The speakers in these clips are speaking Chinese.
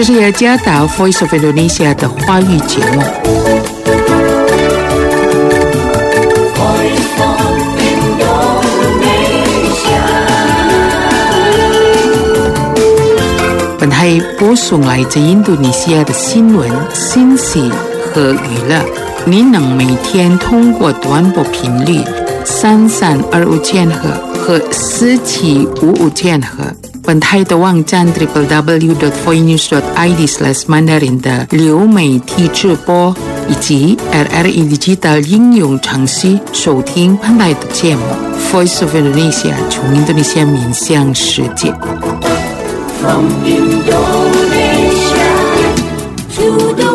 这是雅加达 Voice of Indonesia 的华语节目。本台播送来自印度尼西亚的新闻、信息和娱乐。您能每天通过短波频率3325千赫和4755千赫。本台的网站 www.voinews.id/mandarin 的流媒体直播以及 RRI Digital 应用程序收听本台的节目 Voice of Indonesia 从印度尼西亚面向世界。From Indonesia to the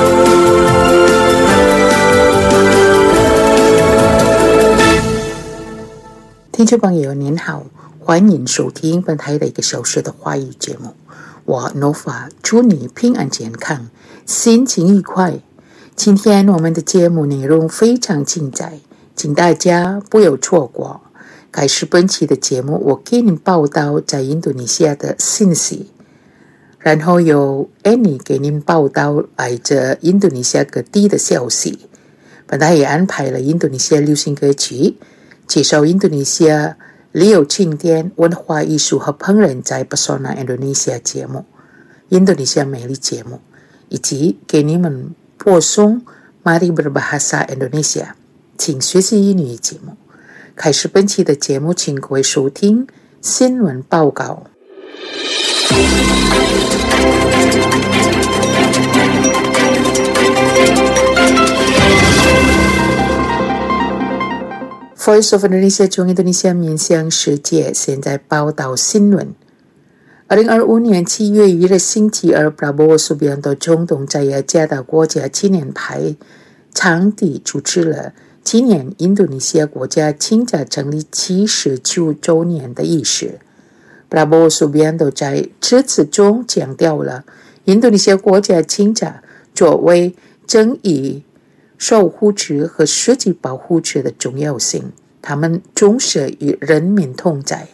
world。 听众朋友您好，欢迎收听本台的1个小时的华语节目。我 Nova 祝你平安健康，心情愉快。今天我们的节目内容非常精彩，请大家不要错过。开始本期的节目，我给您报道在印度尼西亚的信息，然后由 Annie 给您报道来自印度尼西亚各地的消息。本台也安排了印度尼西亚流行歌曲，介绍印度尼西亚旅游景点、文化艺术和烹饪在 Pesona Indonesia 节目、印度尼西亚美丽节目，以及给你们播送 Mari Berbahasa Indonesia 请学习英语节目。开始本期的节目，请各位收听新闻报告。Voice of Indonesia 从印度尼西亚面向世界，现在报道新闻。2025年7月1日星期二 Prabowo Subianto 总统在雅加达国家纪念牌场地主持了纪念印度尼西亚国家清查成立79周年的仪式。Prabowo Subianto 在致辞中强调了印度尼西亚国家清查作为正义守护者和实际保护者的重要性，他们重视与人民同在。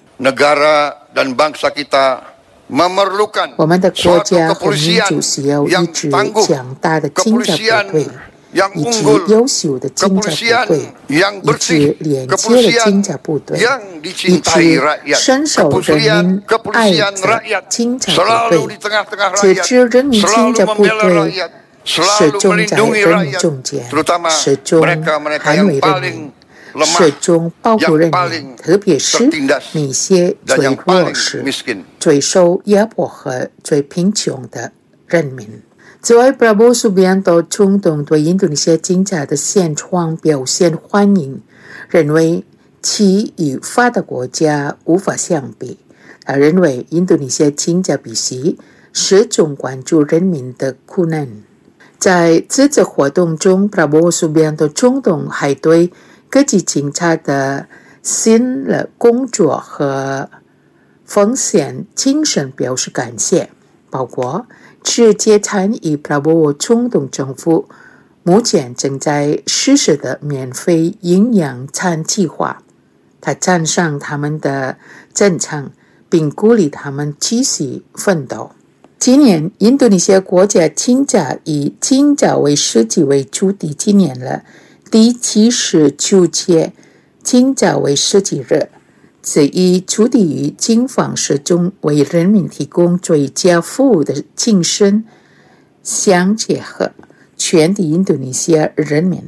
我们的国家和民族需要一支强大的警察部队，一支优秀的警察部队，一支廉洁的警察部队，一支深受人民爱的警察部队。这支人民警察部队始终在人民中间，始终捍卫人民，始终保护人民，特别是那些最弱势、最受压迫和最贫穷的人民。此外 Prabowo Subianto 总统对印度尼西亚警察的现状表现欢迎，认为其与发达国家无法相比。他认为印度尼西亚警察必须始终关注人民的苦难。在这次活动中 Prabowo Subianto 总统还对各级警察的辛劳工作和奉献精神表示感谢，包括直接参与 Prabowo 总统政府目前正在实施的免费营养餐计划。他赞赏他们的真诚，并鼓励他们继续奋斗。今年印度尼西亚国家清查以清查为实际为主题，纪念了第79届清查为实际日。此一主题与警方始终为人民提供最佳服务的精神相结合，全体印度尼西亚人民。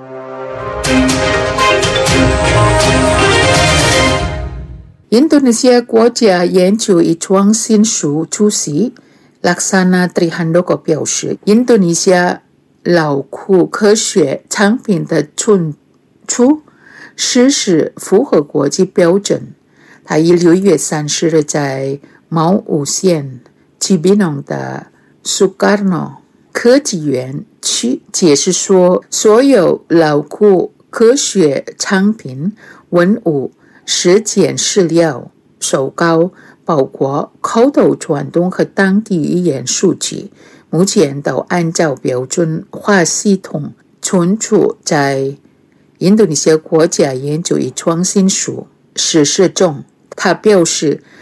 印度尼西亚国家研究与创新署主席Laksana Trihandoko 表示，印度尼西亚劳苦科学产品的存储实施符合国际标准。他于6月30日在毛乌县吉比农的Sukarno科技园区解释说，所有劳苦科学产品、文物、实践史料、手稿，包括口头传动和当地语言数据，目前都按照标准化系统存储在印度尼西亚国家研究与创新署实施中。他表示，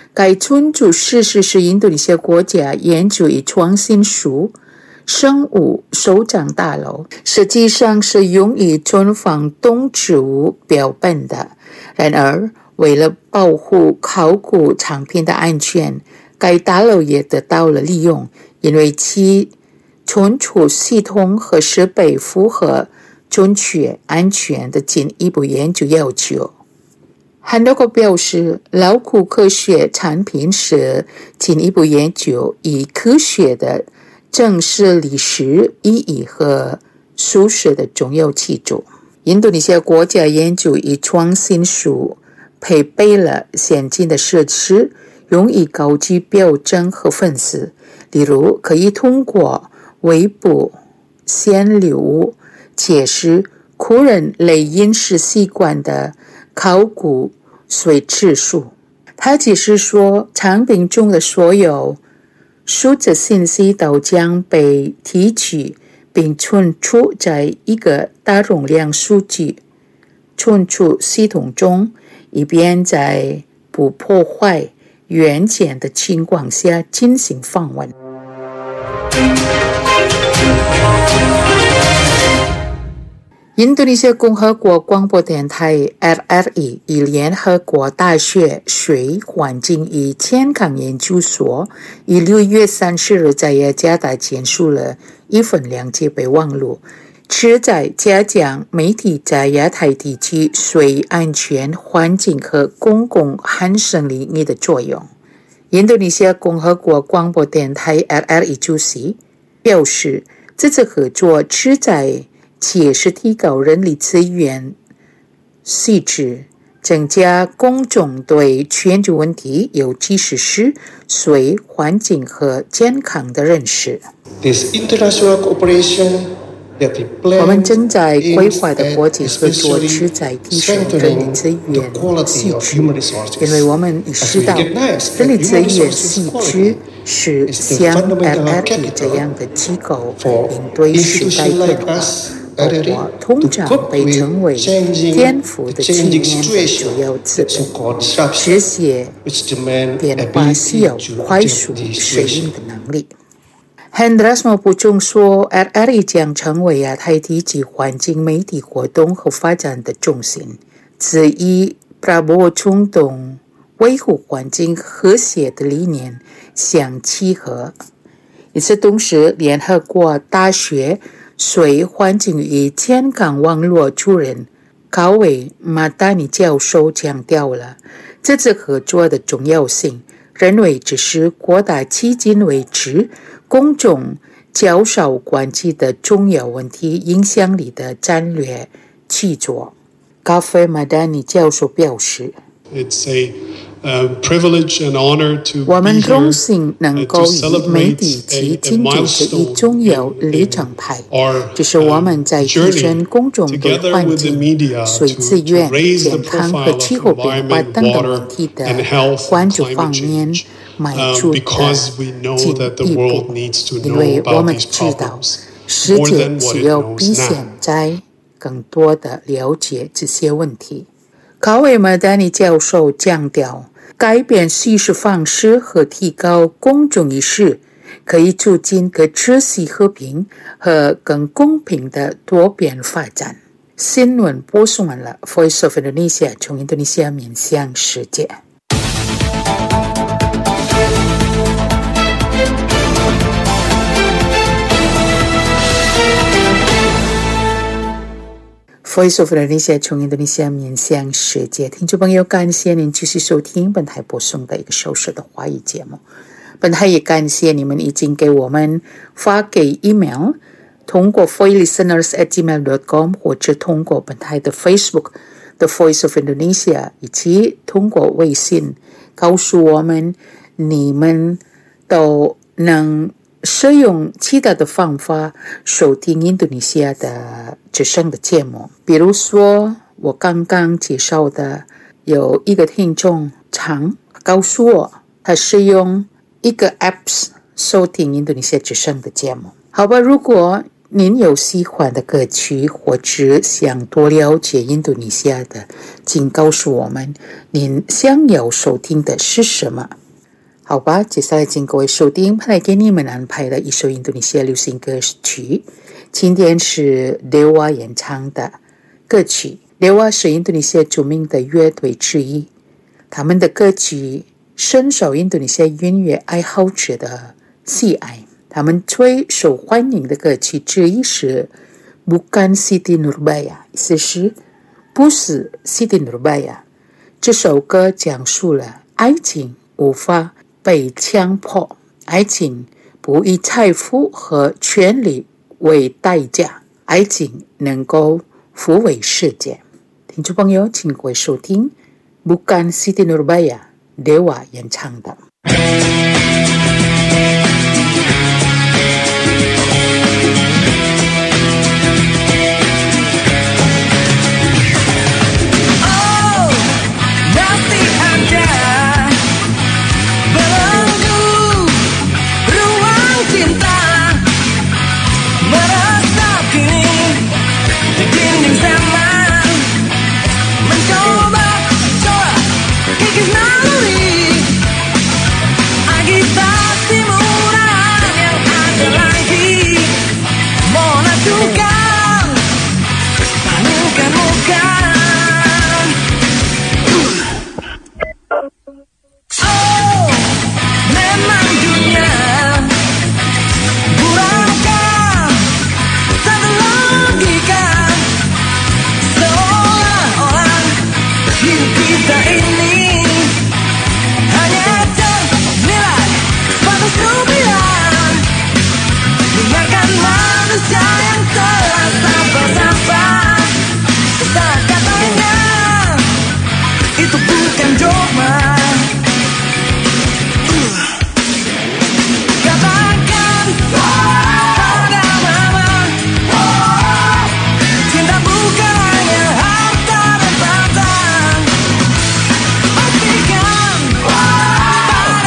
该村主事实是印度尼西亚国家研究与创新署生物首长大楼，实际上是用于存放动植物标本的。然而，为了保护考古藏品的安全，该大楼也得到了利用，因为其存储系统和设备符合准确安全的进一步研究要求。韩德国表示，劳苦科学产品是进一步研究以科学的正视历史意义和舒适的重要基础。印度尼西亚国家研究与创新署配备了先进的设施，用于高级标准和分析，例如可以通过微波线流解释古人类饮食习惯的考古水指数。他解释说，产品中的所有数字信息都将被提取并存储在一个大容量数据存储系统中，以便在不破坏原件的情况下进行访问。印度尼西亚共和国广播电台 RRI 与联合国大学水环境与健康研究所于6月30日在雅加达结束了一份了解备忘录，旨在加强媒体在亚太地区水安全、环境和公共安全领域的作用。印度尼西亚共和国广播电台 RRI 主席表示，这次合作旨在切实提高人力资源素质，增加公众对全球问题，尤其是水、环境和健康的认识。我们正在规划的国际合作旨在提升人力资源素质，因为我们意识到人力资源素质是像 RRI 这样的机构应对时代变化，包括通胀被称为颠覆的青年的主要资本，这些变化需要快速适应的能力。Hendrasmo 补充说 ，RRI 将成为亚太地区环境媒体活动和发展的中心，旨与Prabowo总统维护环境和谐的理念相契合。与此同时，联合国大学水环境与健康网络主任高维马达尼教授强调了这次合作的重要性，认为这是扩大迄今为止公众较少关注的重要问题影响力的战略举措。高维马达尼教授表示，我们荣幸能够与媒体及进入这一重要立场派，这是我们在提升公众对环境、水资源、健康和气候变化等等问题的关注方面迈出的进一步，因为我们知道世界需要比现在更多的了解这些问题。高维马达尼教授强调，改变叙事方式和提高公众意识，可以促进更秩序和平和更公平的多边发展。新闻播送完了 ，Voice of Indonesia 从印度尼西亚面向世界。Voice of Indonesia 从印度尼西亚面向世界，听众朋友，感谢您继续收听本台播送的一个小时的华语节目。本台也感谢你们已经给我们发给 email， 通过 voicelisteners@gmail.com 或者通过本台的 Facebook The Voice of Indonesia， 以及通过微信告诉我们你们都能使用其他的方法收听印度尼西亚的之声的节目，比如说我刚刚介绍的有一个听众常告诉我他是用一个 apps 收听印度尼西亚之声的节目。好吧，如果您有喜欢的歌曲或者想多了解印度尼西亚的，请告诉我们您想要收听的是什么。 好吧，接下来请各位收听派来给你们安排的一首印度尼西亚流行歌曲，今天是 Dewa 演唱的歌曲。 Dewa 是印度尼西亚著名的乐队之一，他们的歌曲深受印度尼西亚音乐爱好者的喜爱。他们最受欢迎的歌曲之一是 Bukan Siti Nurbaya， 意思是不是 Siti Nurbaya。 这首歌讲述了爱情无法被强迫，爱情不以财富和权力为代价，爱情能够抚慰世界。听众朋友，请各位收听 Bukan Siti Nurbaya Dewa 演唱的。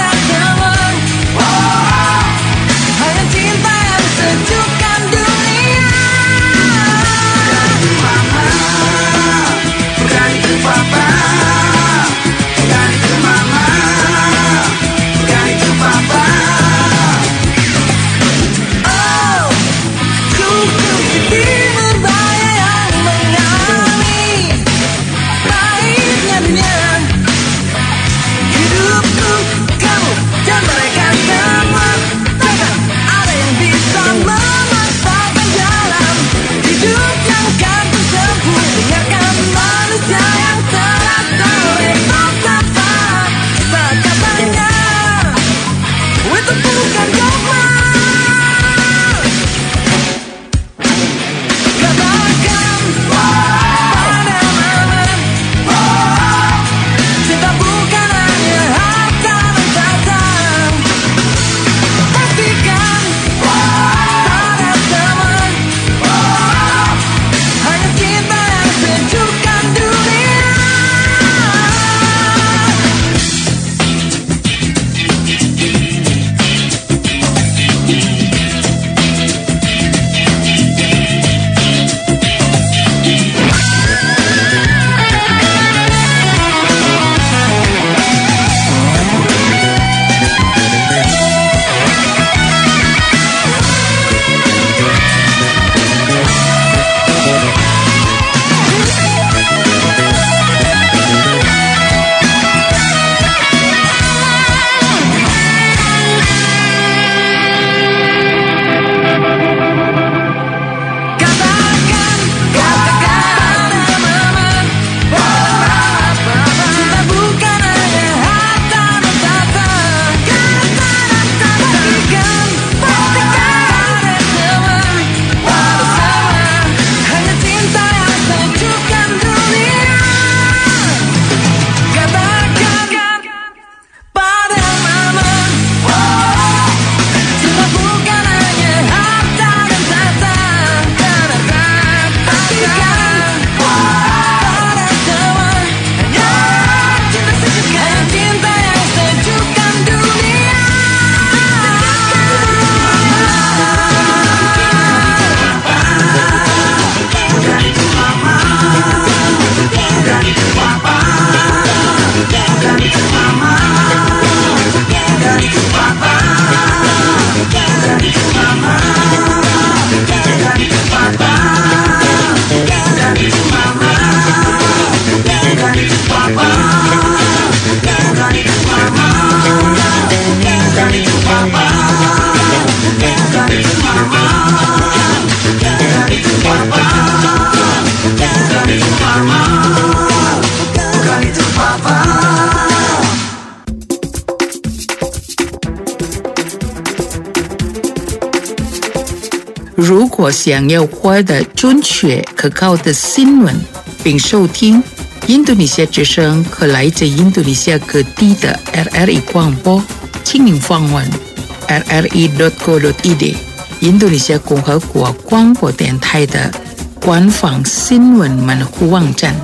Hanya cinta yang sejukkan dunia. 如果想要获得准确可靠的新闻，并收听印度尼西亚之声和来自印度尼西亚各地的 RRI 广播，请您访问 rri.co.id 印度尼西亚共和国广播电台的官方新闻门户网站。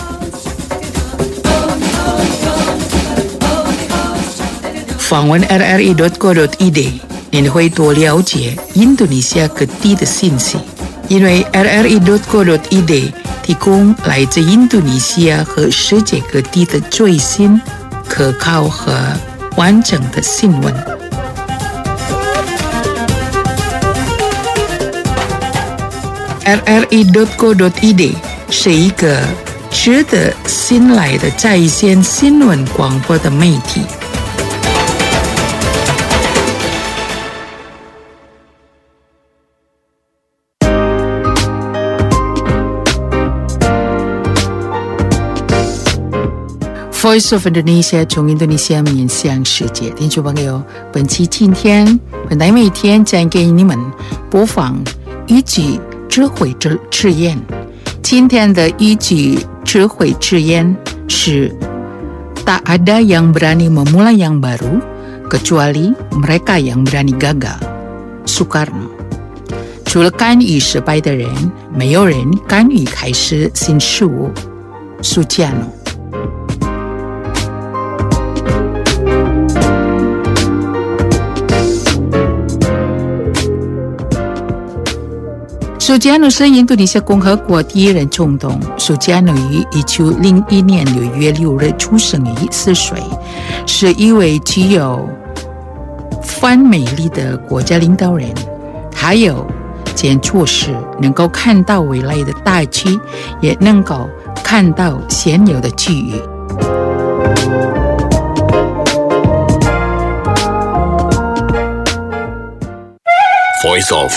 访问 rri.co.id， 您会多了解印度尼西亚各地的信息，因为 rri.co.id 提供来自印度尼西亚和世界各地的最新、可靠和完整的新闻。rri.co.id 是一个值得信赖的在线新闻广播的媒体。Voice of Indonesia 从印度尼西亚面向世界，听众朋友，本台每天将给你们播放一句智慧之言。今天的一句智慧之言是 Tak ada yang berani memulai yang baru kecuali mereka yang berani gagal。 Soekarno。 除了敢于失败的人，没有人敢于开始新事物。 Sukarno。苏加诺是印度尼西亚共和国第一任总统。苏加诺于1901年6月6日出生于4岁，是一位具有反美丽的国家领导人。还有件措施能够看到未来的大局，也能够看到现有的机遇。 Voice of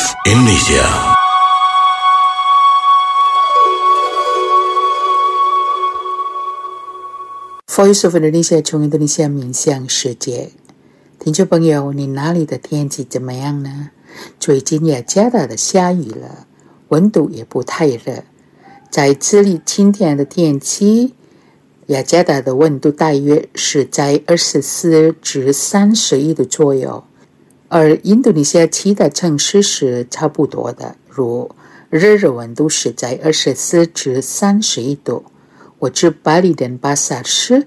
Indonesia。Voice of Indonesia 从印度尼西亚面向世界。听众朋友，你那里的天气怎么样呢？最近雅加达的下雨了，温度也不太热。在这里今天的天气，雅加达的温度大约是在24至31度左右，而印度尼西亚其他城市是差不多的，如日温度是在24至31度。我住巴里登巴萨是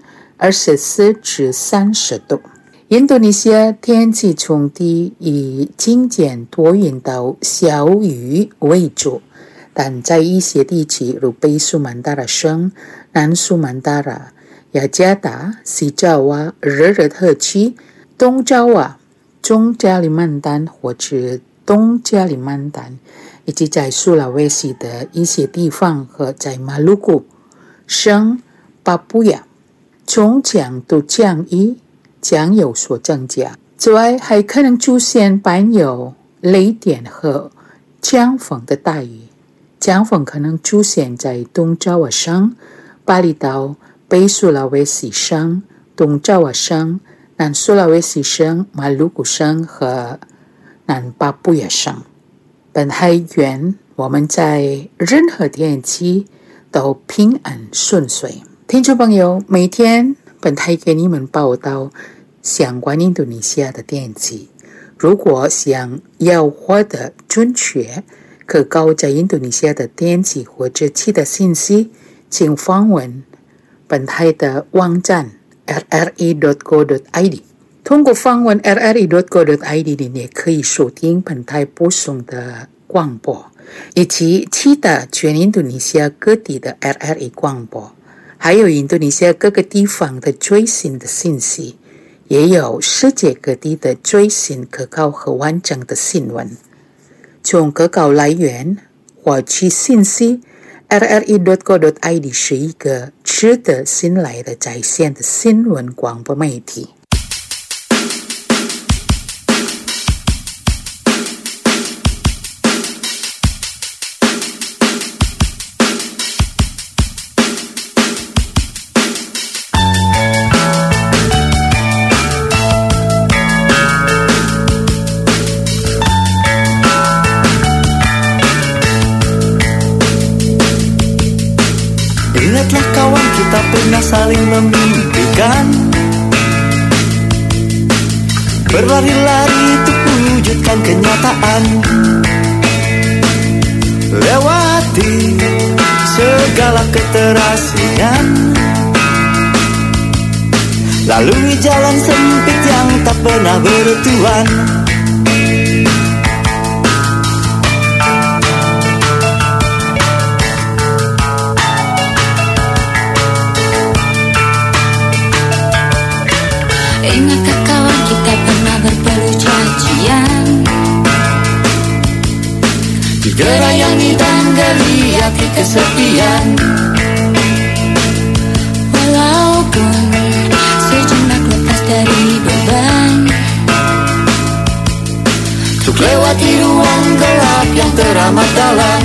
24至30度。印度尼西亚天气从低以渐渐多云到小雨为主，但在一些地区如北苏曼达拉省、南苏曼达拉、雅加达、西爪哇、热热特区、东爪哇、中加里曼丹或者东加里曼丹，以及在苏拉威西的一些地方和在马鲁古省巴布亚，从降到降雨将有所增加。此外，还可能出现伴有雷电和强风的大雨。强风可能出现在东爪哇省、巴厘岛、北苏拉威西省、东爪哇省、南苏拉威西省、马鲁古省和南巴布亚省。本海愿我们在任何天气都平安顺遂。听众朋友，每天本台给你们报道相关印度尼西亚的天气。如果想要获得准确可靠在印度尼西亚的天气或者其他信息，请访问本台的网站 rri.co.id。 通过访问 rri.co.id 你也可以收听本台播送的广播，以及其他全印度尼西亚各地的 RRI 广播，还有印度尼西亚各个地方的最新的信息，也有世界各地的最新可靠和完整的新闻。从可靠来源获取信息， rri.co.id 是一个值得信赖的在线的新闻广播媒体。 Ingatlah kawan, kita pernah saling memimpikan berlari-lari untuk mewujudkan kenyataan, lewati segala keterasingan, lalui jalan sempit yang tak pernah bertuan. Ingatkah kawan, kita pernah berpeluh cacian digerayangi dan geliati kesepian. Walaupun sejenak lepas dari beban, untuk lewati ruang gelap yang teramat dalam.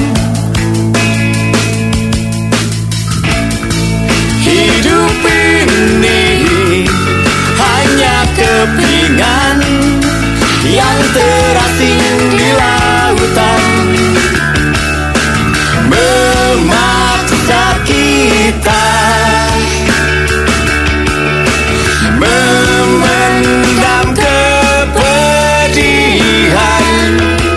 Hidup ini hanya kepingan yang terasing di lautan, memaksa kita memendam kepedihan.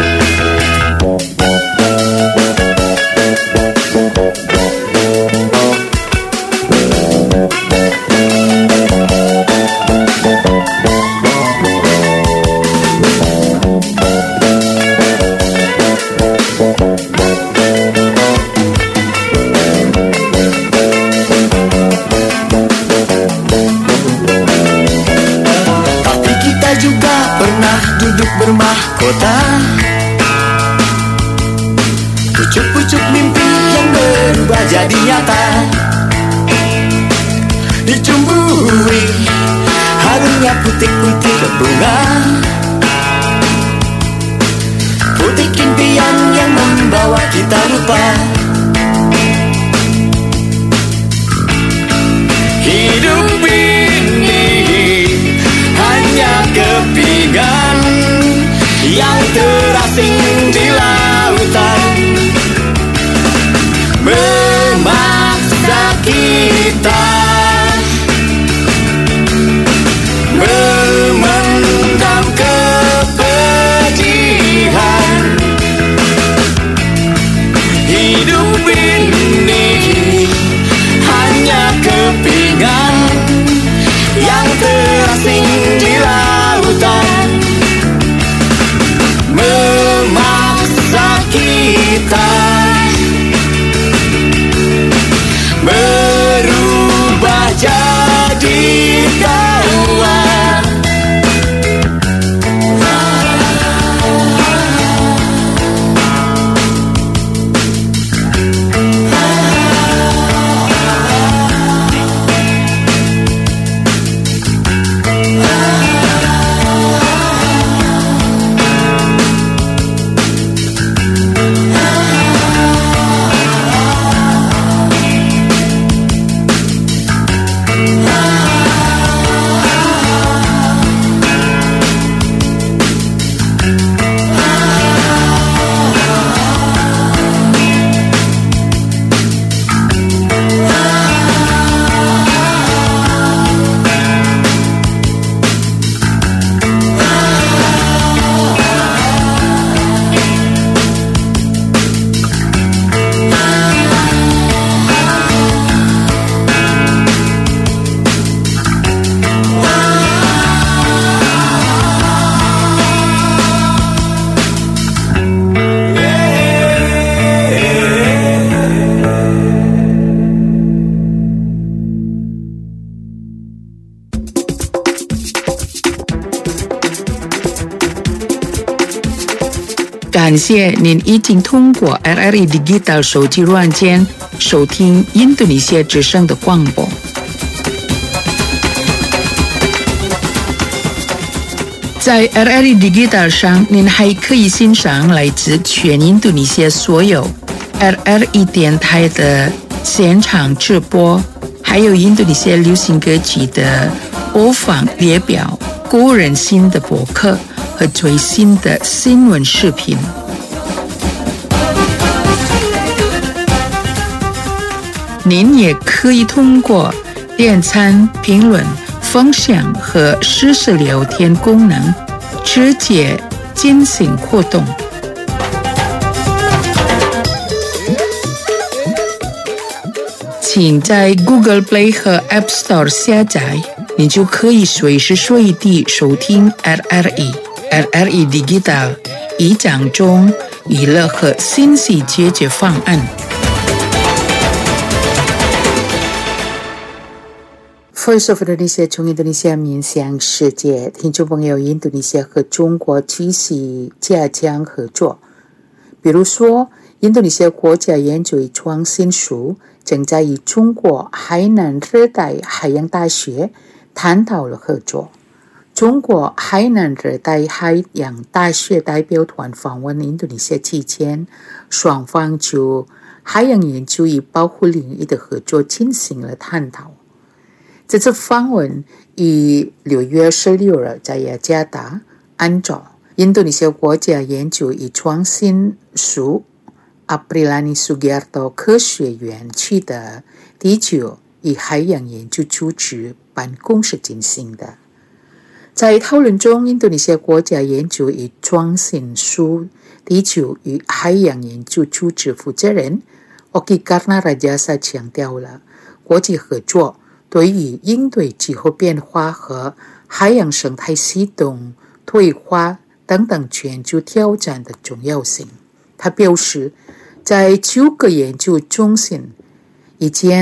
Bermahkota pucuk-pucuk mimpi yang berubah jadi nyata, dicumbui harumnya putik-putik bunga, putik impian yang membawa kita lupa. Hidup ini hanya kepingan yang terasing di lautan, memaksa kita memendam kepedihan. Hidup ini hanya kepingan yang terasing di lautan, memaksa kita berubah jadi tawa. 感谢您已经通过 RRI Digital 手机软件收听印度尼西亚之声的广播。在 RRI Digital 上，您还可以欣赏来自全印度尼西亚所有 RRI 电台的现场直播，还有印度尼西亚流行歌曲的播放列表、个人新的博客和最新的新闻视频。 您也可以通过点赞、评论、分享和实时聊天功能直接进行互动。请在 Google Play 和 App Store 下载，你就可以随时随地收听 RRE Digital 一讲中娱乐和信息解决方案。Voice of Indonesia 从印度尼西亚面向世界，听众朋友，印度尼西亚和中国继续加强合作。比如说，印度尼西亚国家研究与创新署正在与中国海南热带海洋大学探讨了合作。中国海南热带海洋大学代表团访问印度尼西亚期间，双方就海洋研究与保护领域的合作进行了探讨。这次访问于6月16日在雅加达按照印度尼西亚国家研究与创新署Aprilani Sugiarto 科学园区的地球与海洋研究组织办公室进行的。在讨论中，印度尼西亚国家研究与创新署地球与海洋研究组织负责人 Oki Karna Rajasa 强调了国际合作对于应对气候变化和海洋生态系统退化等等全球挑战的重要性。他表示，在9个研究中心以及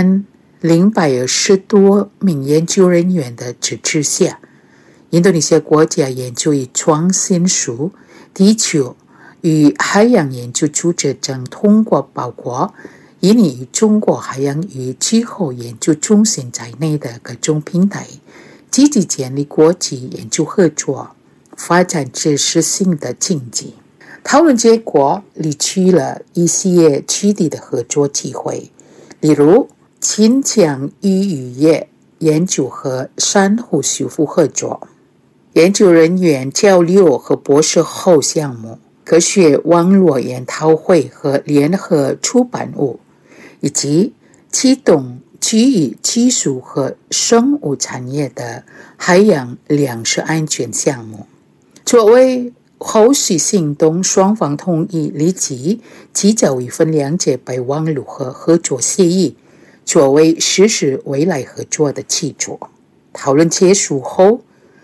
220多名研究人员的支持下，印度尼西亚国家研究与创新署地球与海洋研究组织正通过包括印尼与中国海洋与气候研究中心在内的各种平台，积极建立国际研究合作，发展知识性的经济。讨论结果理出了一系列具体的合作机会，例如亲江与渔业研究和珊瑚修复合作、研究人员交流和博士后项目、科学网络研讨会和联合出版物，以及启动基于技术和生物产业的海洋粮食安全项目。作为后续行动，双方同意立即提交一份谅解备忘录和合作协议，作为实施未来合作的基础。讨论结束后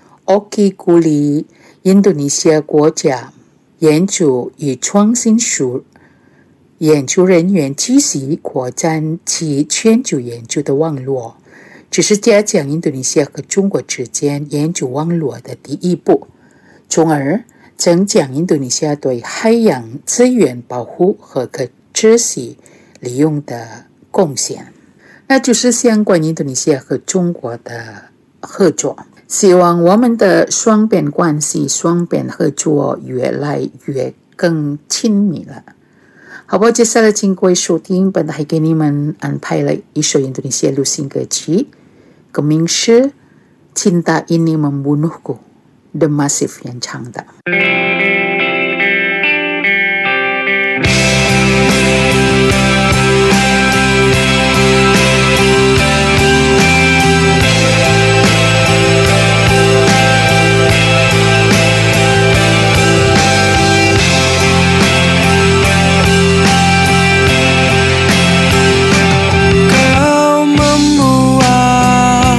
，Oki 鼓励印度尼西亚国家研究与创新署研究人员继续扩展其全球研究的网络，这是加强印度尼西亚和中国之间研究网络的第一步，从而增强印度尼西亚对海洋资源保护和可持续利用的贡献。那就是相关印度尼西亚和中国的合作，希望我们的双边关系、双边合作越来越更亲密了。好吧，接下来请各位收听，本台给你们安排了一首印度尼西亚流行歌曲，歌名是 Cinta Ini Membunuhku The Massive 演唱的。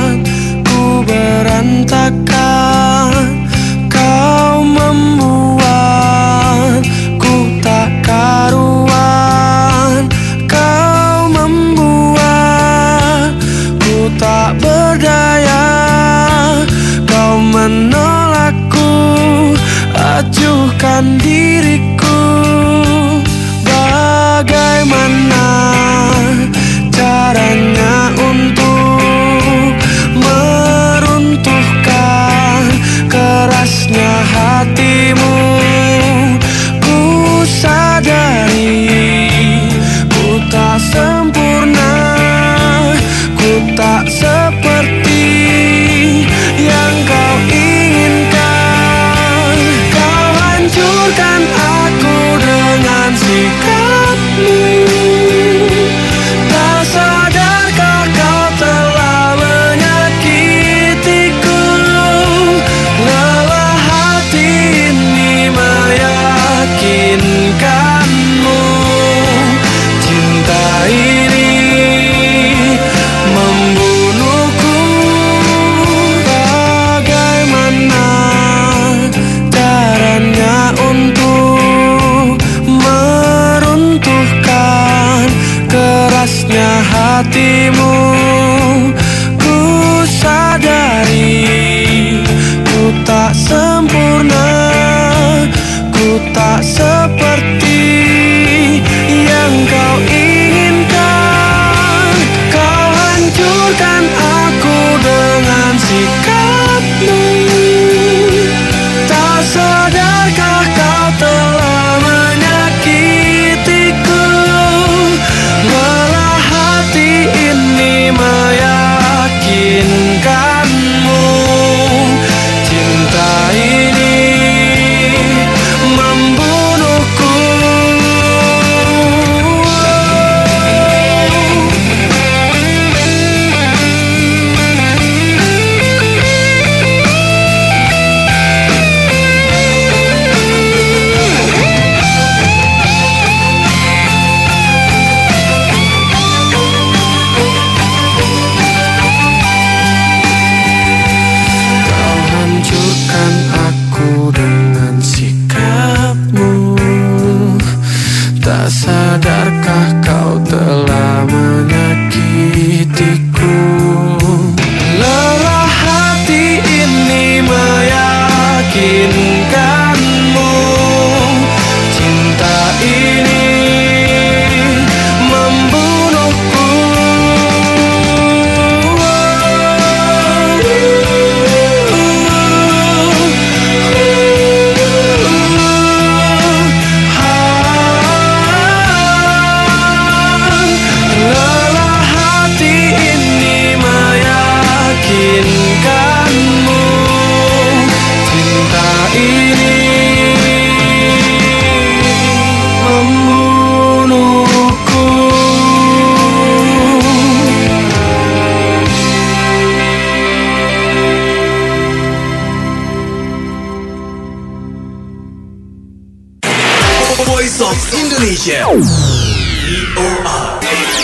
Kau membuat hatimu. Ku sadari ku tak sempurna, ku tak seperti yang kau inginkan. Kau hancurkan aku dengan sikapmu. Tak sadarkah kau telah menyakitiku? Malah hati ini meyakinkanmu. Cinta ini membunuhku. Kau hancurkan aku dengan sikapmu. Tak sadarkah kau telah menyakitiku? Lelah hati ini meyakinkanmu. Cinta ini membunuhku. Lelah hati ini meyakinkanmu. Cinta ini membunuhku. Voice of Indonesia. VOA.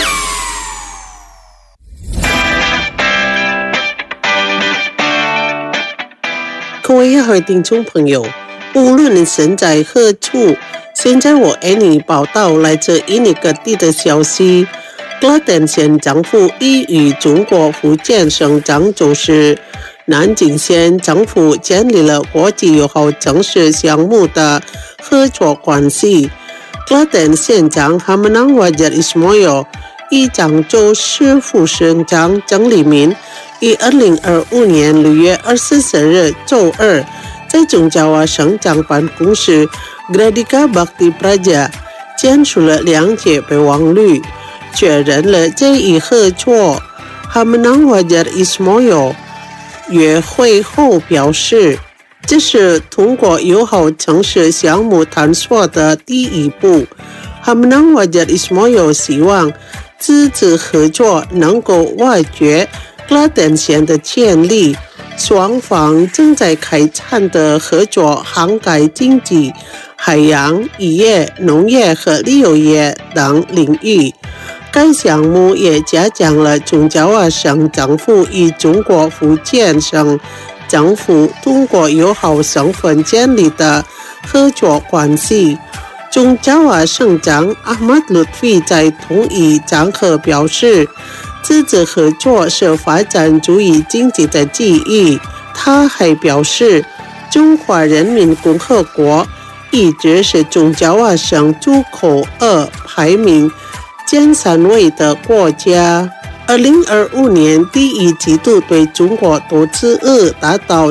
各位要好的听众朋友，无论你身在何处，现在我为你报道来自印尼各地的消息。乐登县政府已与中国福建省漳州市南靖县政府建立了国际友好城市项目的合作关系。乐登县长Hamdan Wajar Ismail与漳州市副省长曾立民于2025年6月24日周二在中爪哇省长办公室 Gradika Bhakti Praja 签署了2届备忘录，确认了这一合作。Hamdan Wajar Ismail 约会后表示，这是通过友好城市项目探索的第一步。Hamdan Wajar Ismail 希望这次合作能够挖掘乐登县的潜力。双方正在开展的合作涵盖经济、海洋、渔业、农业和旅游业等领域。该项目也加强了中爪哇省政府与中国福建省政府通过友好身份建立的合作关系。中爪哇省长Ahmad Lutfi 在同一场合表示，这次合作是发展主义经济的机遇。他还表示，中华人民共和国一直是中爪哇省出口额排名前3位的国家。2025年第一季度对中国投资额达到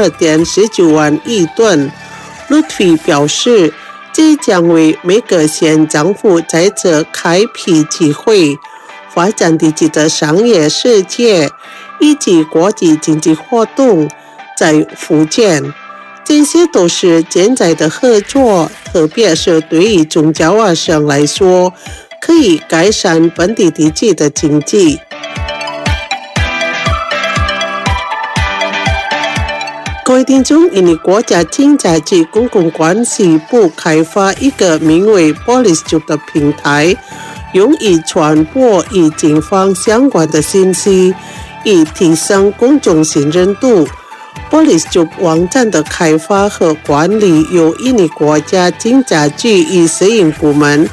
12.19 万亿吨。Lutfi 表示，这将为每个县政府在这开辟机会，发展自己的商业世界以及国际经济活动在福建。这些都是现在的合作，特别是对于中爪哇省来说，可以改善本地地区的经济。各位听众，印尼国家警察局公共关系部开发一个名为 POLISJUB 的平台，用以传播与警方相关的信息，以提升公众信任度。POLISJUB 网站的开发和管理由印尼国家警察局与摄影部门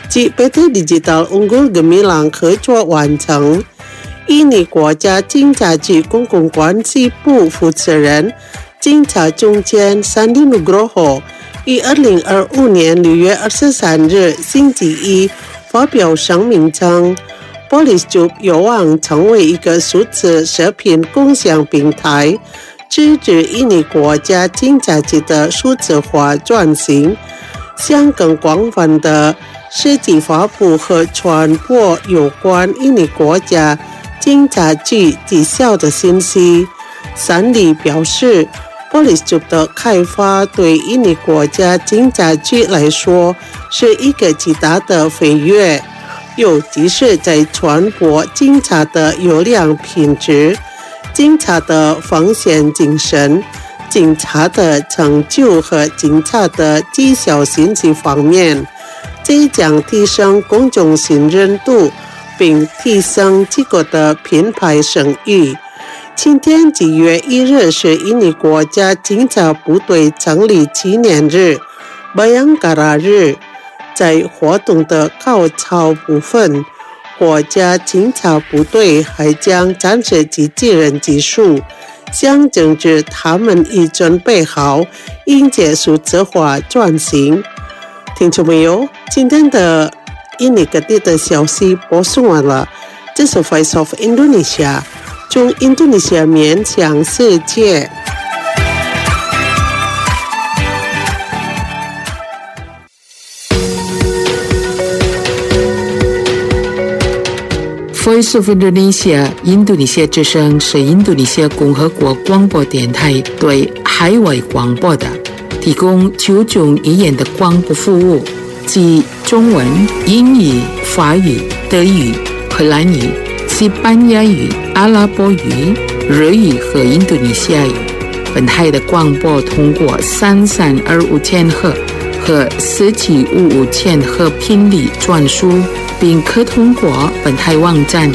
及 PT Digital Unggul Gemilang 合作完成。印尼国家警察局公共关系部负责人警察总监 Sandi Nugroho 于2025年6月23日星期一发表声明称 Polyscope 有望成为一个数字视频共享平台，支持印尼国家警察局的数字化转型，向更广泛的实际发布和传播有关印尼国家警察局绩效的信息。三里表示 Polyscope 的开发对印尼国家警察局来说是一个极大的飞跃，尤其是在传播警察的优良品质、警察的奉献精神、警察的成就和警察的绩效信息方面，这将提升公众信任度并提升机构的品牌声誉。今天9月1日是印尼国家警察部队成立纪念日 Bayangkara 日。在活动的高潮部分，国家警察部队还将展示机器人技术，象征着他们已准备好迎接数字化转型。听众朋友，今天的印尼各地的消息播送完了，这是 Voice of Indonesia， 从印度尼西亚面向世界。 Voice of Indonesia 印度尼西亚之声是印度尼西亚共和国广播电台对海外广播的提供9种语言的广播服务，即中文、英语、法语、德语、荷兰语、西班牙语、阿拉伯语、日语和印度尼西亚语。本台的广播通过3325千赫和4755千赫频率转输，并可通过本台网站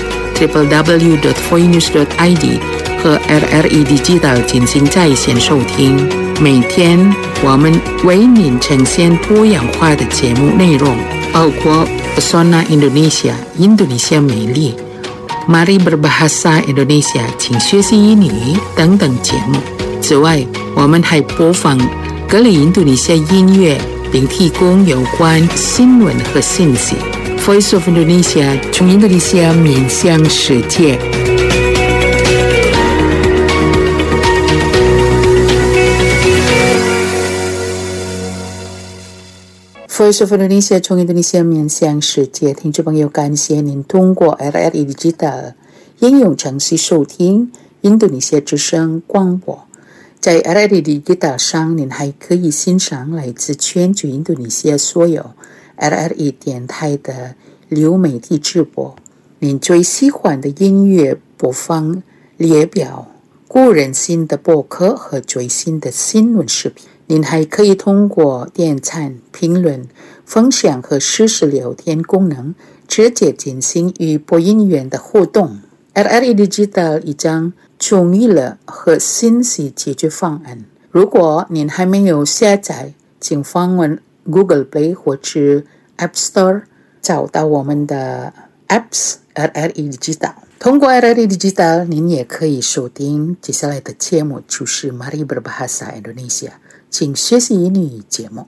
www.voinews.id 和 RRI Digital 进行在线收听。每天我们为您呈现多样化的节目内容，包括 Pesona Indonesia 印度尼西亚美丽、Mari Berbahasa Indonesia 请学习英语等等节目。此外，我们还播放各类印度尼西亚音乐，并提供有关新闻和信息。Voice of Indonesia 从印度尼西亚面向世界。Voice of Indonesia 从印度尼西亚面向世界，听众朋友，感谢您通过 RRI Digital 应用程序收听印度尼西亚之声广播。在 RRI Digital 上，您还可以欣赏来自全球印度尼西亚所有 RRI 电台的流媒体直播，您最喜欢的音乐播放列表、个人新的播客和最新的新闻视频。您还可以通过点赞、评论、分享和实时聊天功能，直接进行与播音员的互动。RRI Digital 已经创立了和信息解决方案。如果您还没有下载，请访问 Google Play 或者 App Store， 找到我们的 Apps RRI Digital。通过 RRI Digital， 您也可以收听接下来的节目，就是 Mari Berbahasa Indonesia， 请学习英语节目。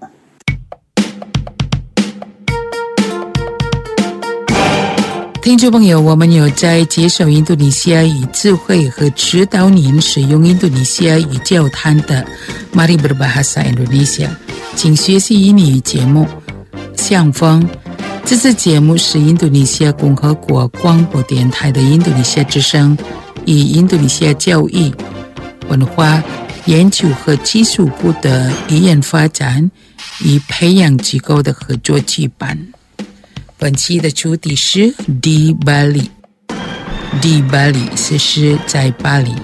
听众朋友，我们有在接受印度尼西亚语智慧和指导您使用印度尼西亚语交谈的 Mari Berbahasa Indonesia， 请学习英语节目。相逢，这次节目是印度尼西亚共和国广播电台的印度尼西亚之声与印度尼西亚教育、文化研究和技术部的语言发展与培养机构的合作举办。本期的主题是 Di Bali。Di Bali 是在巴黎。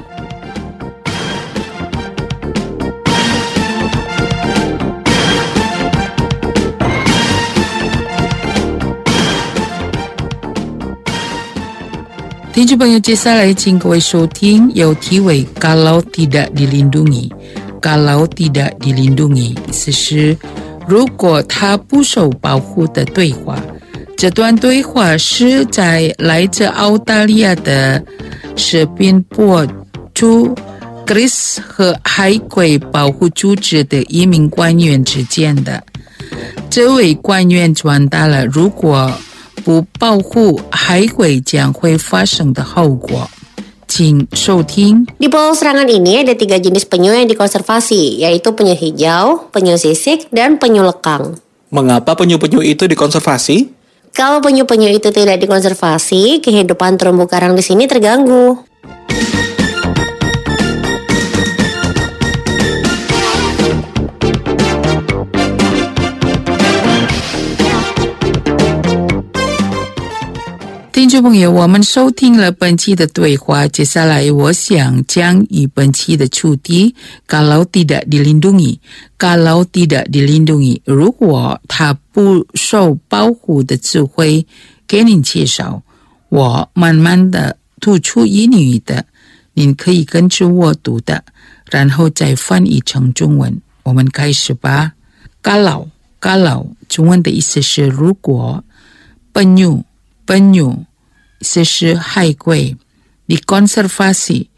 听众朋友，接下来请各位收听有题为 Kalau Tidak Dilindungi。Kalau Tidak Dilindungi 意思是如果他不受保护的对话。 这段对话是在来自澳大利亚的视频博主 Chris 和海龟保护组织的一名官员之间的。这位官员传达了如果不保护海龟将会发生的后果。请收听。 Di Pulau Serangan ini ada 3 jenis penyu yang dikonservasi, yaitu penyu hijau, penyu sisik, dan penyu lekang. Mengapa penyu-penyu itu dikonservasi? Kalau penyu-penyu itu tidak dikonservasi, kehidupan terumbu karang di sini terganggu. Teman-teman, 听众朋友，我们收听了本期的对话，接下来我想讲以本期的主题 kalau tidak dilindungi， kalau tidak dilindungi， 如果它不受保护的词汇给您介绍，我慢慢的吐出英语的，您可以跟着我读的，然后再翻译成中文。我们开始吧。kalau 中文的意思是如果， penyu 意思是海龟， dikonservasi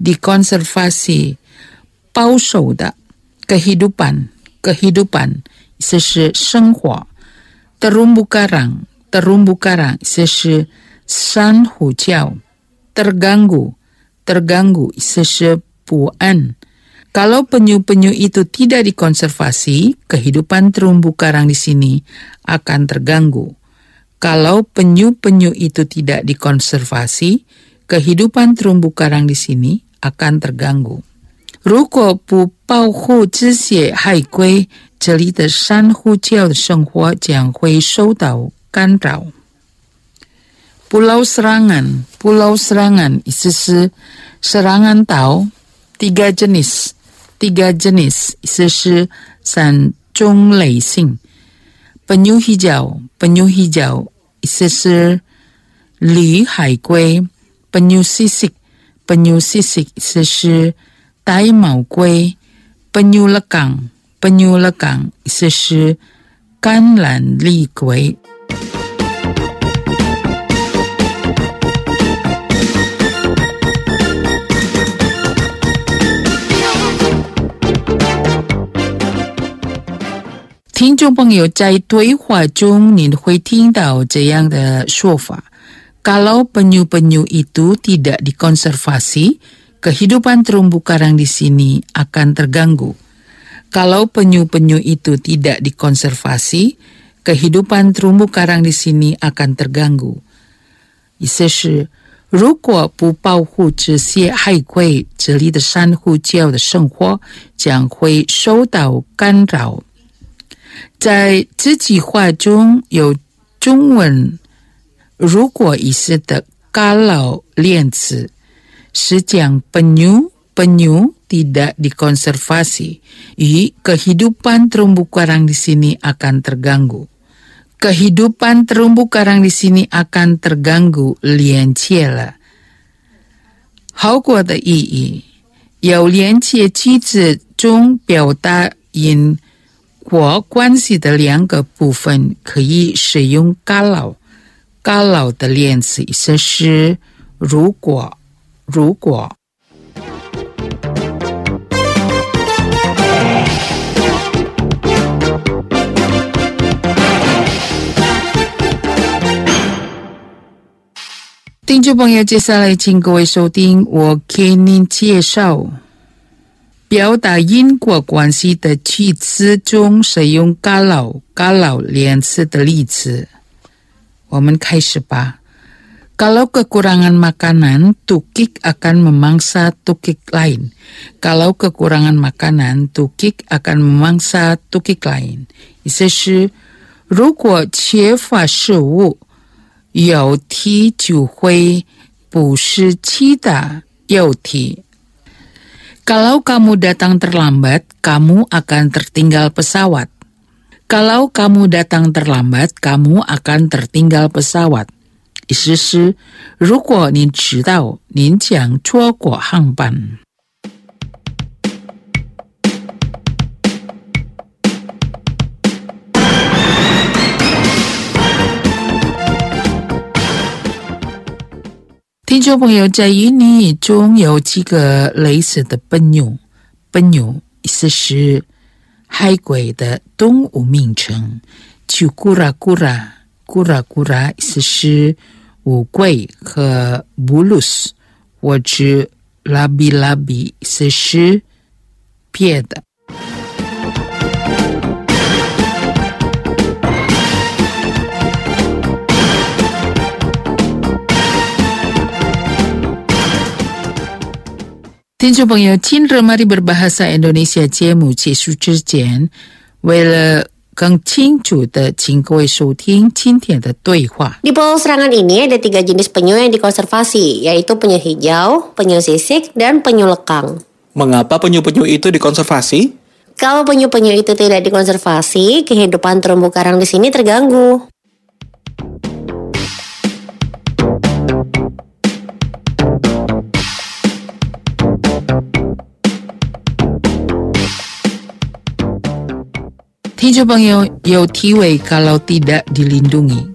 保守的， kehidupan 意思是生活， terumbu karang 意思是珊瑚礁， terganggu 意思是不安。Kalau penyu-penyu itu tidak dikonservasi, kehidupan terumbu karang di sini akan terganggu. Kalau penyu-penyu itu tidak dikonservasi, kehidupan terumbu karang di sini akan terganggu. 如果不保护这些海龟，这里的珊瑚礁的生活将会受到干扰。Pulau Serangan 意思是 Serangan 岛， 3 jenis 意思是3种类型。penyu hijau 意思是绿海龟， penyu sisik 意思是玳瑁龟， penyu lekang 意思是橄榄丽龟。听众朋友，在对话中您会听到这样的说法 Kalau penyu-penyu itu tidak dikonservasi, kehidupan terumbu karang di sini akan terganggu. Kalau penyu-penyu itu tidak dikonservasi, kehidupan terumbu karang di sini akan terganggu. 意思是如果不保护这些海龟，这里的珊瑚礁的生活将会受到干扰。在这句话中有中文如果意思的 kalau 连词，是将 penyu tidak dikonservasi, 与 kehidupan terumbu karang di sini akan terganggu. Kehidupan terumbu karang di sini akan terganggu 连接了。后果的意义有连接句子中表达因果关系的2个部分，可以使用 kalau 的连词，意思是如果。听众朋友，接下来请各位收听我给您介绍表达因果关系的句子中使用 kalau 连词的例子。我们开始吧。Kalau kekurangan makanan, tukik akan memangsa tukik lain. Kalau kekurangan makanan, tukik akan memangsa tukik lain. 意思是如果缺乏食物，有体就会捕食其他有体。Kalau kamu datang terlambat, kamu akan tertinggal pesawat. Kalau kamu datang terlambat, kamu akan tertinggal pesawat. 意思是如果您迟到，您将错过航班。 听众朋友，在印尼中有几个类似的penyu，意思是海龟的动物名称。就kura-kura，意思是乌龟和bulus，或者labi-labi，意思是别的。听众朋友，今日Mari Berbahasa Indonesia 节目结束之前，为了更清楚的请各位收听今天的对话。 Di Pulau Serangan ini ada 3 jenis penyu yang dikonservasi, yaitu penyu hijau, penyu sisik, dan penyu lekang. Mengapa penyu-penyu itu dikonservasi? Kalau penyu-penyu itu tidak dikonservasi, kehidupan terumbu karang di sini terganggu. 听众朋友，有体位 kalau tidak dilindungi，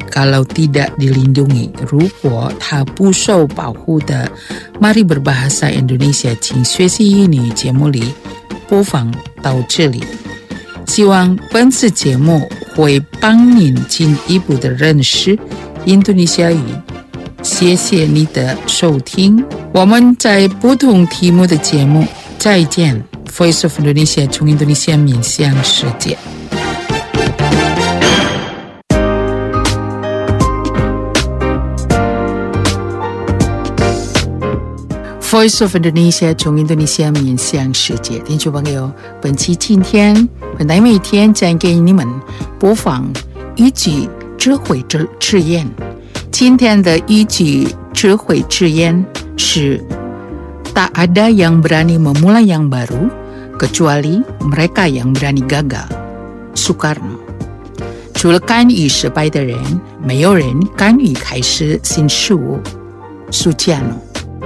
如果它不受保护的 Mari Berbahasa Indonesia 请学习英语节目里播放到这里。希望本次节目会帮您进一步的认识印度尼西亚语。谢谢你的收听，我们在不同题目的节目再见。Voice of Indonesia 从印度尼西亚面向世界。Voice of Indonesia 从印度尼西亚面向世界。听众朋友，本期今天本来每天将给你们播放语句智慧之言。今天的语句智慧之言是 Tak ada yang berani memulai yang baru kecuali mereka yang berani gagal。 Soekarno。 除了敢于失败的人，没有人敢于开始新事物。 Sujarno。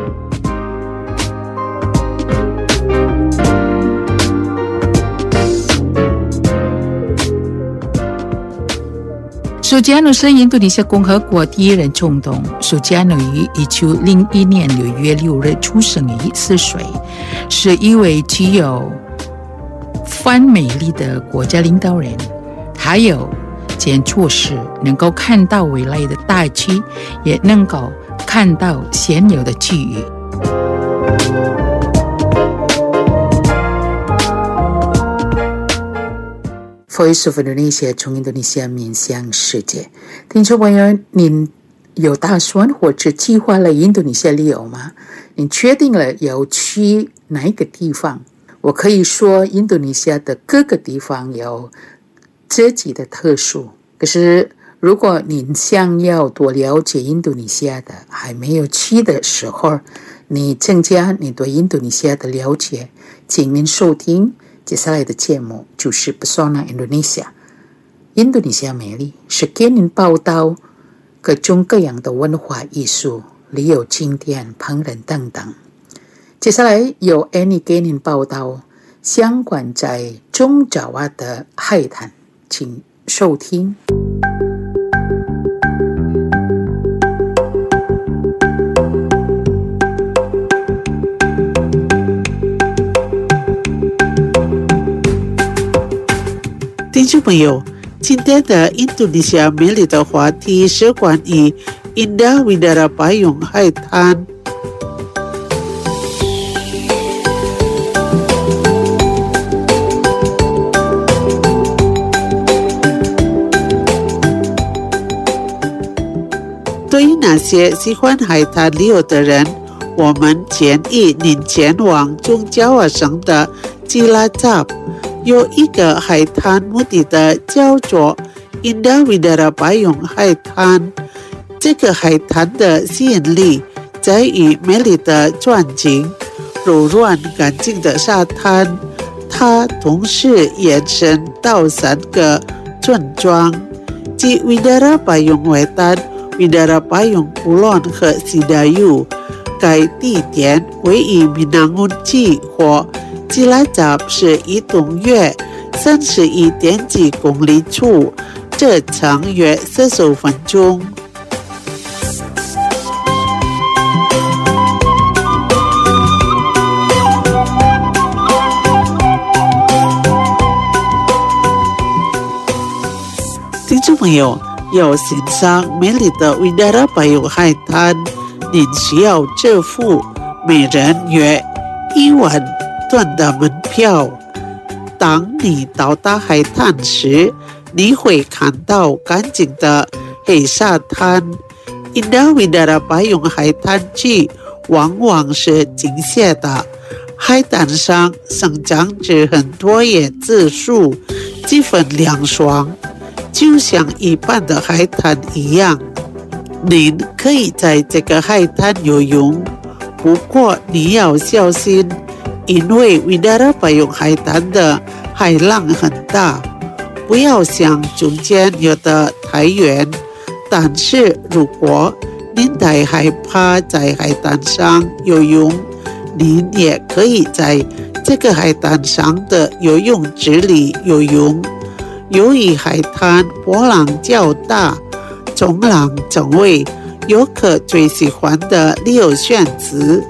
Sujarno 是印度尼西亚共和国第一任总统。Sujarno 于1901年6月6日出生于4岁，是一位具有反美丽的国家领导人。还有件措施能够看到未来的大局，也能够看到现有的机遇。Voice of Indonesia 从印度尼西亚面向世界。听众朋友，您有打算或者计划来印度尼西亚旅游吗？您确定了要去哪一个地方？我可以说，印度尼西亚的各个地方有自己的特殊。可是，如果您想要多了解印度尼西亚的，还没有去的时候，你增加你对印度尼西亚的了解，请您收听接下来的节目，就是 Pesona Indonesia。 印度尼西亚美丽是给您报道各种各样的文化艺术、旅游景点、烹饪等等。接下来由 Annie 给您报道相关在中爪哇的海滩，请收听。 听众朋友，今天的印度尼西亚美丽的话题是关于 Indah Widara Payung 海滩。对于那些喜欢海滩旅游的人，我们建议您前往中爪哇省的Cilacap。有一个海滩目的地叫做 Indah Widara Payung 海滩。这个海滩的吸引力在于美丽的转景、柔软干净的沙滩，它同时延伸到3个村庄，即 Widara Payung Wetan、Widara Payung Kulon 和 Sidayu。 该地点位于Binangun区或Cilacap是移动约31.几公里处，这长约40分钟。 听众朋友，要欣赏美丽的维达拉巴尤海滩，您需要支付每人约1万盾的门票。当你到达海滩时，你会看到干净的黑沙滩。印度维达拉巴尤海滩区往往是倾斜的，海滩上生长着很多椰子树，几分凉爽，就像一般的海滩一样。您可以在这个海滩游泳，不过你要小心，因为维达拉巴尤海滩的海浪很大，不要像中间有的太远。但是如果您太害怕在海滩上游泳，您也可以在这个海滩上的游泳池里游泳。由于海滩波浪较大，冲浪成为游客最喜欢的旅游选择。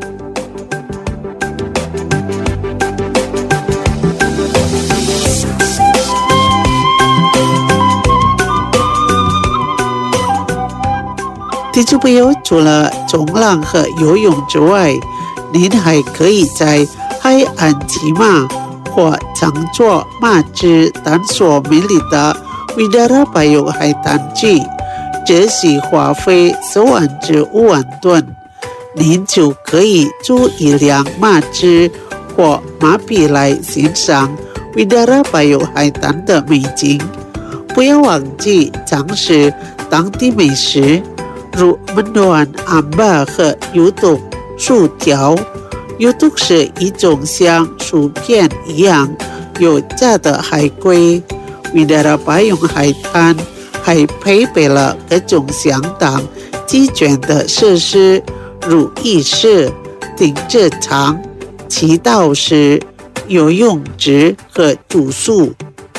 听众朋友，除了冲浪和游泳之外，您还可以在海岸骑马或乘坐马车探索美丽的维达拉巴尤海滩区，这是花费4万至5万吨，您就可以租一辆马车或马匹来欣赏维达拉巴尤海滩的美景。不要忘记尝试当地美食，如mendoan amba 和油豆薯条。油豆是一种像薯片一样有炸的海龟。维达拉巴尤海滩还配备了各种相当齐全的设施，如浴室、停车场、祈祷室、游泳池和住宿。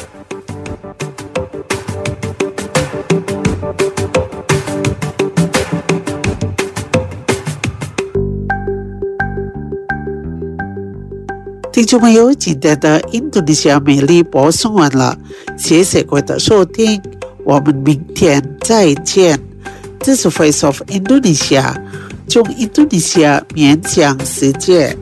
听众朋友，今天的印度尼西亚美丽播送完了，谢谢各位的收听，我们明天再见。这是 Voice of Indonesia， 从印度尼西亚面向世界。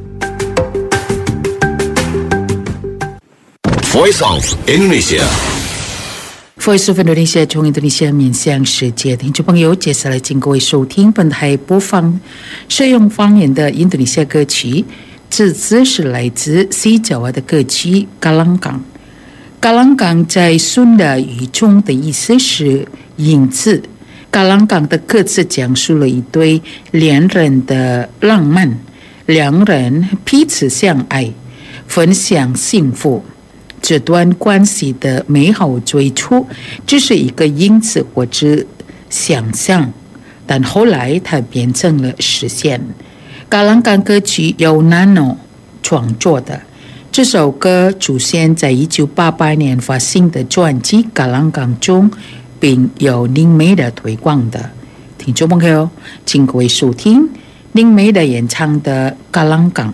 Voice of Indonesia。Voice of Indonesia 从印度尼西亚面向世界，听众朋友，接下来请各位收听本台播放使用方言的印度尼西亚歌曲。这次是来自西爪哇的歌曲《Kalang Kang》。Kalang Kang 在顺的语中的意思是影子。Kalang Kang 的歌词讲述了一对恋人的浪漫，两人彼此相爱，分享幸福。这段关系的美好最初只是一个影子或者想象，但后来它变成了实现。Kalang Kang歌曲由 Nano 创作的，这首歌出现在1988年发行的专辑 Kalang Kang 中，并由宁美的推广的。听众朋友，请各位收听宁美的演唱的 Kalang Kang。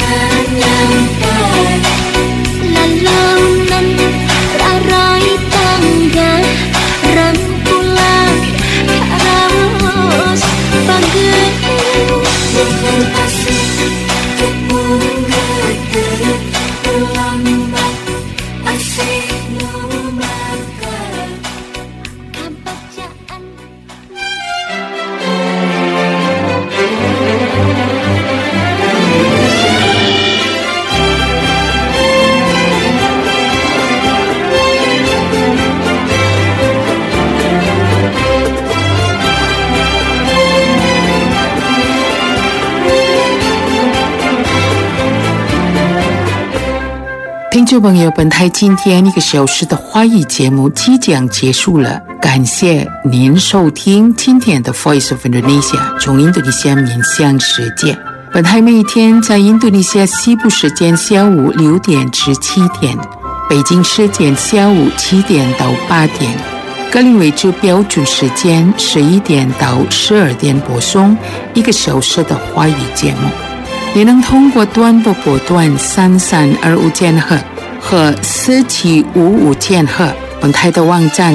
听众朋友，本台今天1个小时的华语节目即将结束了，感谢您收听今天的 Voice of Indonesia 从印度尼西亚面向世界。本台每天在印度尼西亚西部时间下午6点至7点，北京时间下午7点到8点，格林威治标准时间11点到12点播送1个小时的华语节目。也能通过短波波段3325千赫和4755千赫，本台的网站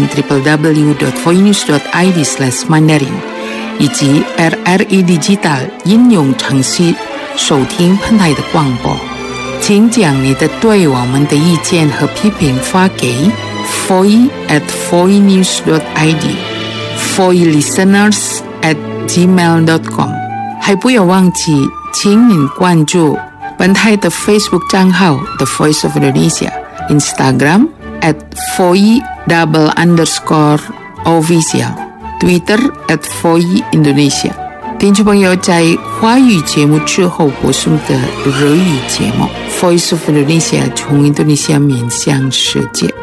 www.voinews.id/mandarin 以及 RRI Digital 应用程序收听本台的广播。请将你的对我们的意见和批评发给 foi@voinews.id foilisteners@gmail.com。 还不要忘记请您关注本台的 Facebook 账号 The Voice of Indonesia， Instagram @foi_official， Twitter @foiindonesia。 听众朋友，在华语节目之后播送的日语节目 Voice of Indonesia 从印度尼西亚面向世界。